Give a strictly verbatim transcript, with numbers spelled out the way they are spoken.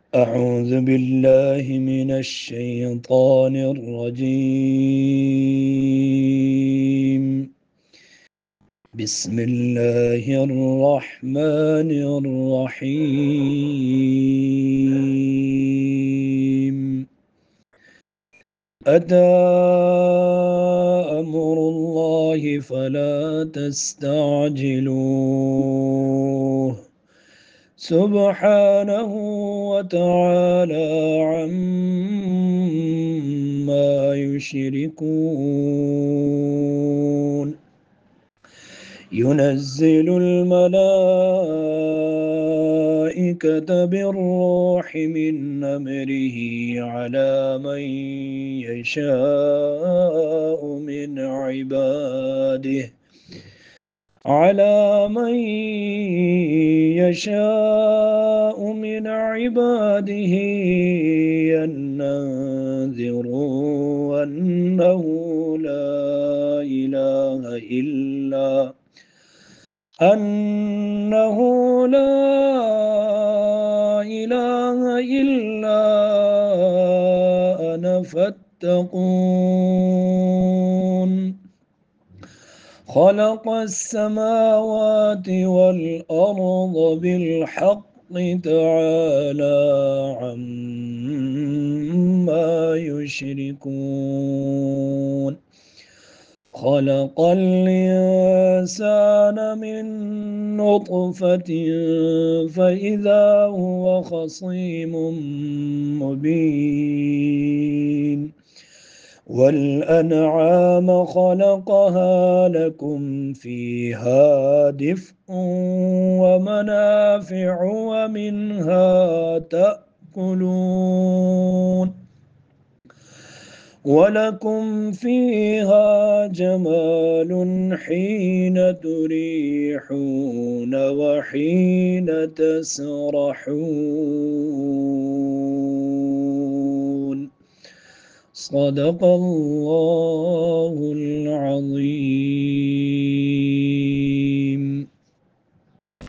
أعوذ بالله من الشيطان الرجيم. بسم الله الرحمن الرحيم. أتى أمر الله فلا تستعجلوه سبحانه وتعالى عما يشركون. ينزل الملائكة بالروح من أمره على من يشاء من عباده على من يشاء من عباده أن أنذروا أنه لا إله إلا أنه لا إله إلا أنا فاتقون. خلق السماوات والأرض بالحق تعالى عما يشركون. خلق الإنسان من نطفة فإذا هو خصيم مبين. والأنعام خلقها لكم فيها دفء ومنافع ومنها تأكلون ولكم فيها جمال حين تريحون وحين تسرحون. صدق الله العظيم.